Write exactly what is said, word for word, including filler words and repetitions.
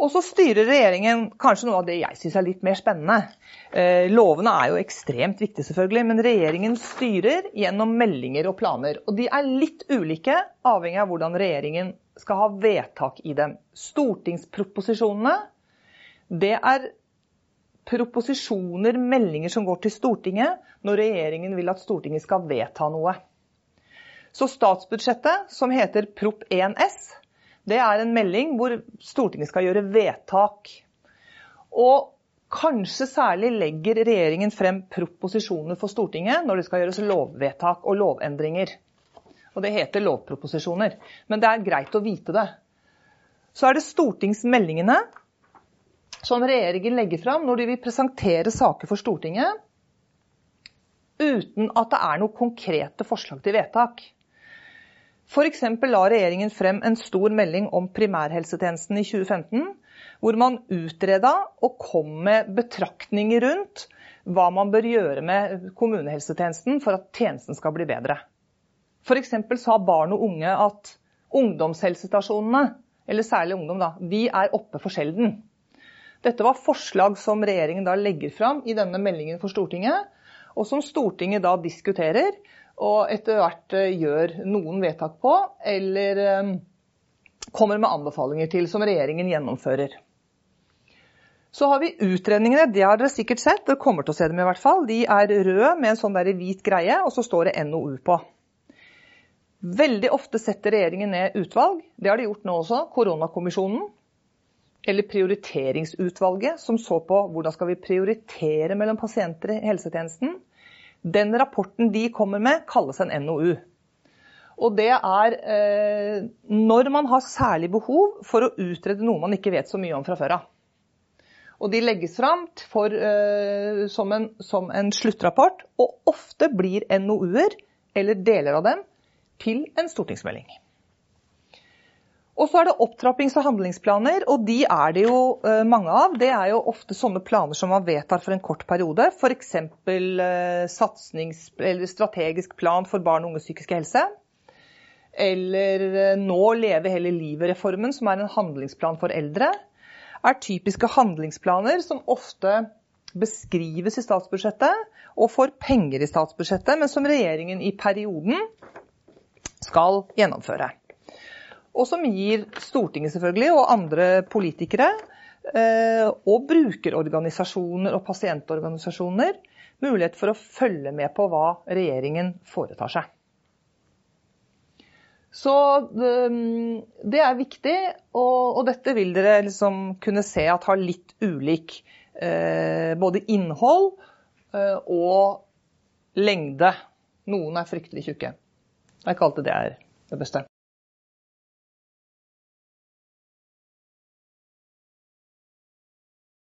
Og så styrer regjeringen kanskje noe av det jeg synes er litt mer spennende. Eh, lovene er jo ekstremt viktige selvfølgelig, men regjeringen styrer gjennom meldinger og planer. Og de er litt ulike, avhengig av hvordan regjeringen skal ha vedtak i dem. Stortingsproposisjonene, det er proposisjoner, meldinger som går til Stortinget, når regjeringen vil at Stortinget skal vedta noe. Så statsbudsjettet, som heter Prop en S, det er en melding hvor Stortinget skal gjøre vedtak. Og kanskje særlig legger regjeringen frem proposisjoner for Stortinget når det skal gjøres lovvedtak og lovendringer. Og det heter lovproposisjoner, men det er greit å vite det. Så er det stortingsmeldingene som regjeringen legger frem når de vil presentere saker for Stortinget, uten at det er noen konkrete forslag til vedtak. For eksempel la regjeringen frem en stor melding om primærhelsetjenesten i tjue femten, hvor man utredet og kom med betraktninger rundt hva man bør gjøre med kommunehelsetjenesten for at tjenesten skal bli bedre. For eksempel sa barn og unge at ungdomshelsestasjonene, eller særlig ungdom da, de er oppe for sjelden. Dette var forslag som regjeringen da legger frem i denne meldingen for Stortinget, og som Stortinget da diskuterer, og etter hvert gjør noen vedtak på, eller um, kommer med anbefalinger til, som regjeringen gjennomfører. Så har vi utredningene, det har dere sikkert sett, dere kommer til å se dem i hvert fall. De er røde med en sånn der hvit greie, og så står det N O U på. Veldig ofte setter regjeringen ned utvalg, det har de gjort nå også, Koronakommisjonen, eller prioriteringsutvalget, som så på hvordan skal vi prioritere mellom pasienter i helsetjenesten. Den rapporten de kommer med kalles en N O U. Og det er eh, når man har særlig behov for å utrede noe man ikke vet så mye om fra før av. Og de legges frem for, eh, som, en, som en sluttrapport, og ofte blir N O U-er, eller deler av dem, til en stortingsmelding. Og så er det opptrappings- og handlingsplaner, og de er det jo uh, mange av. Det er jo ofte sånne planer som man vedtar for en kort periode. For eksempel uh, satsnings- eller strategisk plan for barn og unges psykiske helse. Eller uh, nå Leve hele livet-reformen, som er en handlingsplan for eldre. Er typiske handlingsplaner som ofte beskrives i statsbudsjettet, og får penger i statsbudsjettet, men som regjeringen i perioden skal gjennomføre. Og som gir Stortinget selvfølgelig, og andre politikere, eh, og brukerorganisasjoner og pasientorganisasjoner, mulighet for å følge med på hva regjeringen foretar seg. Så det, det er viktig, og, og dette vil dere liksom kunne se at har litt ulik eh, både innhold eh, og lengde. Noen er fryktelig tjukke. Jeg kalte det er det beste.